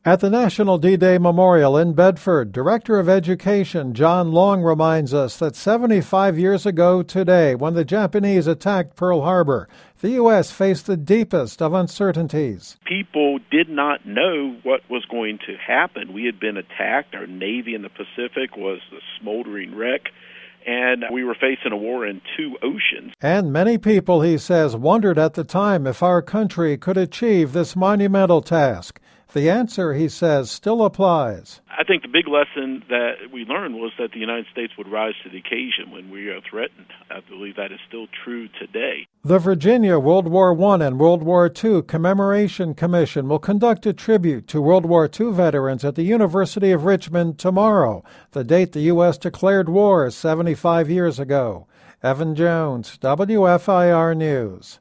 At the National D-Day Memorial in Bedford, Director of Education John Long reminds us that 75 years ago today, when the Japanese attacked Pearl Harbor, the U.S. faced the deepest of uncertainties. People did not know what was going to happen. We had been attacked. Our Navy in the Pacific was a smoldering wreck, and we were facing a war in two oceans. And many people, he says, wondered at the time if our country could achieve this monumental task. The answer, he says, still applies. I think the big lesson that we learned was that the United States would rise to the occasion when we are threatened. I believe that is still true today. The Virginia World War I and World War II Commemoration Commission will conduct a tribute to World War II veterans at the University of Richmond tomorrow, the date the U.S. declared war 75 years ago. Evan Jones, WFIR News.